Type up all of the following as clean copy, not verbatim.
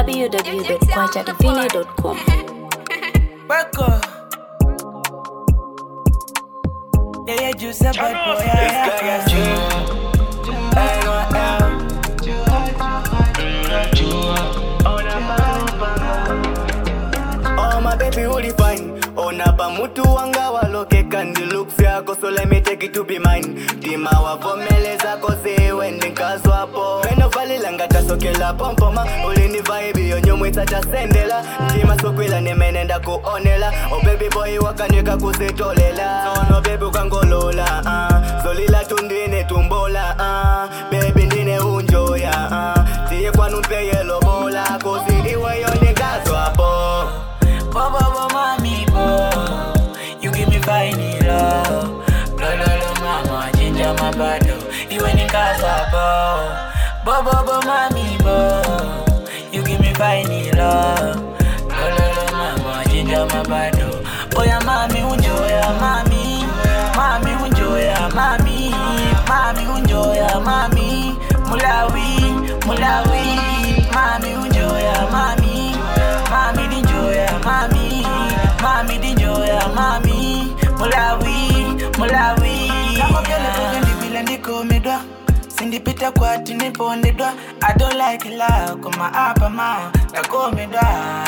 www.kwajadivine.com. Yeah, juice a bad boy. Oh my baby, really fine. Onapa mutu wanga waloke kandi look fyako, so let me take it to be mine. Tima wavomeleza kose wende nkazwapo. Weno valila ngata sokela pompoma. Ulini vibe yonyo mwita chasendela. Tima sokwila nimenenda kuonela. Oh baby boy wakanweka kusitolela. No baby ukangolola. Zolila tundine tumbola. Baby ndine unjoya. Tiye kwa numpe yelo bola. Kosi iwe yone nkazwapo. Bobo mami bo, you give me fine love. Lolo mama, ginger my bado, you ain't in casa bo. Bobo mami bo, you give me fine love. Lolo mama, ginger my bado. Oh ya mami unjoya mami, mami unjoya mami, mami unjoya mami. Mulawi, mami unjoya mami, mami dinjoya mami, mami dinjoya mami. Mulawi. Kama kele kujendi vile ndiko midwa, sindipita kwa tinipo ndidwa. I don't like love kuma apa ma, ndako midwa.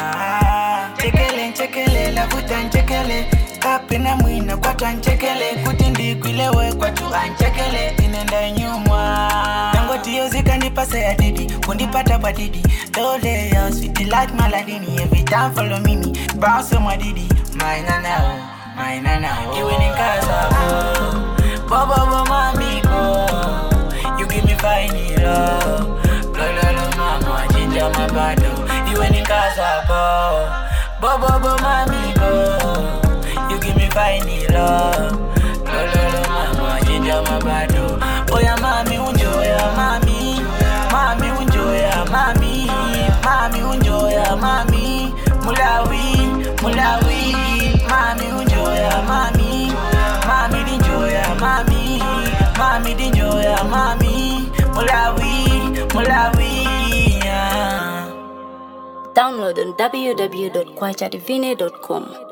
Chekele, la vuta nchekele. Kapi na mwina kwa tuanchekele. Kutindi kwilewe kwa tuanchekele. Inenda nyumwa Nangoti yozika nipase ya didi. Kundipata kwa didi. Dole ya sweet like maladini. Every time follow me bounce on my didi. My nana. Iwe ni kaza Bobo mami bo, you give me fine love. Lolo mama, ginger my bado, iwe ni kaza Bobo mami bo, you give me fine love. Lolo mama, ginger my bado. Oh ya mami unjoya mami, mami unjoya mami, mami unjoya mami. Mulawi, mami unjoya mami, mami dinjoya mami, mami dinjoya mami. Mulawi. Download on www.kwajadivine.com.